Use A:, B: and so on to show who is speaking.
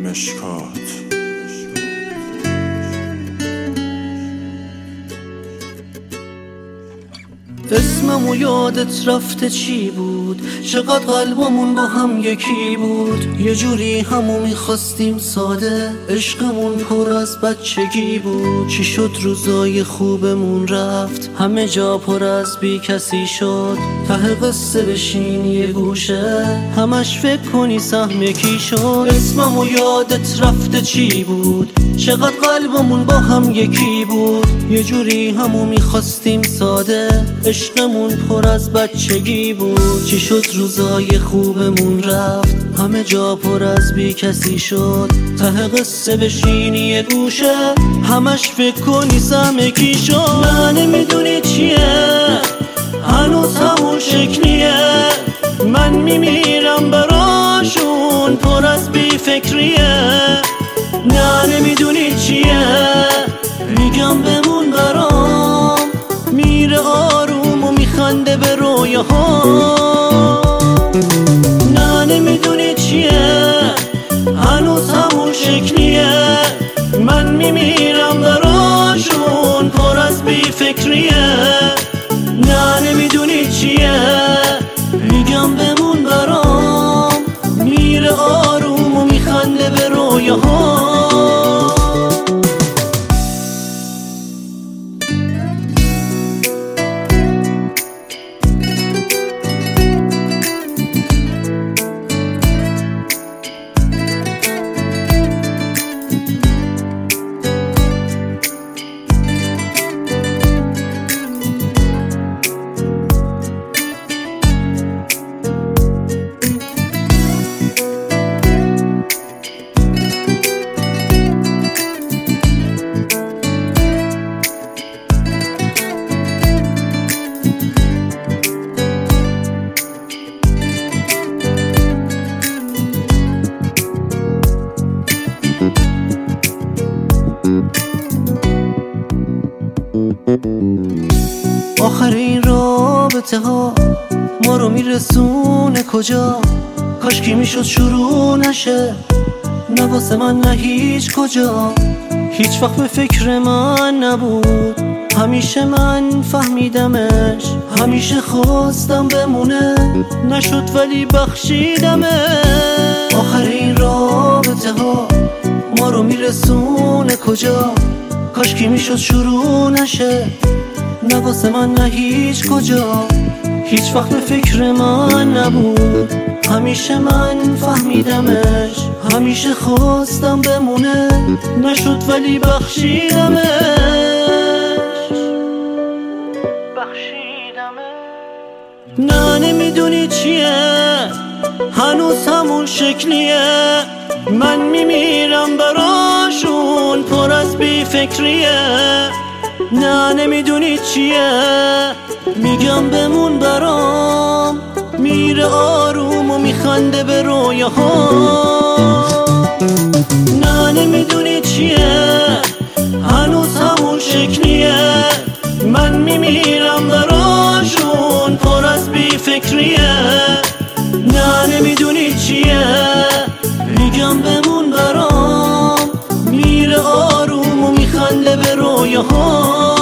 A: مشکات.
B: اسمم و یادت رفته چی بود؟ چقدر قلبمون با هم یکی بود. یه جوری همو میخواستیم ساده، عشقمون پر از بچگی بود. چی شد روزای خوبمون رفت، همه جا پر از بی کسی شد. ته قصه بشینی یه گوشه، همش فکر کنی سهم کی شد. اسمم و یادت رفته چی بود؟ چقدر قلبمون با هم یکی بود. یه جوری همو میخواستیم ساده، عشقمون پر از بچگی بود. چی شد روزای خوبمون رفت، همه جا پر از بی کسی شد. ته قصه بشینی یه گوشه، همش فکر کنی سهم کی شد. نه نمیدونی چیه، هنوز همون شکلیه. من میمیرم براشون، پر از بی فکریه. نه نمیدونی چیه، میگم بمون برام. میره آروم و میخنده به رویاها. نه نمیدونی چیه، هنوز همون شکلیه. من میمیرم براشون، پر از بی فکریه. نه نمیدونی چیه، میگم بمون برام. میره آروم و میخنده به رویاها. آخرین رابطه ها ما رو میرسونه کجا؟ کاشکی میشد شروع نشه، نه واسه من نه هیچ کجا. هیچ وقت به فکر من نبود، همیشه من فهمیدمش. همیشه خواستم بمونه، نشد ولی بخشیدمش. آخرین رابطه ها ما رو میرسونه کجا؟ کاشکی میشد شروع نشه، نه واسه من نه هیچ کجا. هیچ وقت به فکر من نبود، همیشه من فهمیدمش. همیشه خواستم بمونه، نشد ولی بخشیدمش. نه نمیدونی چیه، هنوز همون شکلیه. من میمیرم براشون، پر از بی فکریه. نه نمیدونی چیه، میگم بمون برام. میره آروم و میخنده به رویاها. نه نمیدونی چیه، هنوز همون شکلیه. من میمیرم براشون، پر از بی فکریه. نه نمیدونی چیه، میگم بمون برام. میره آروم و میخنده به رویاها.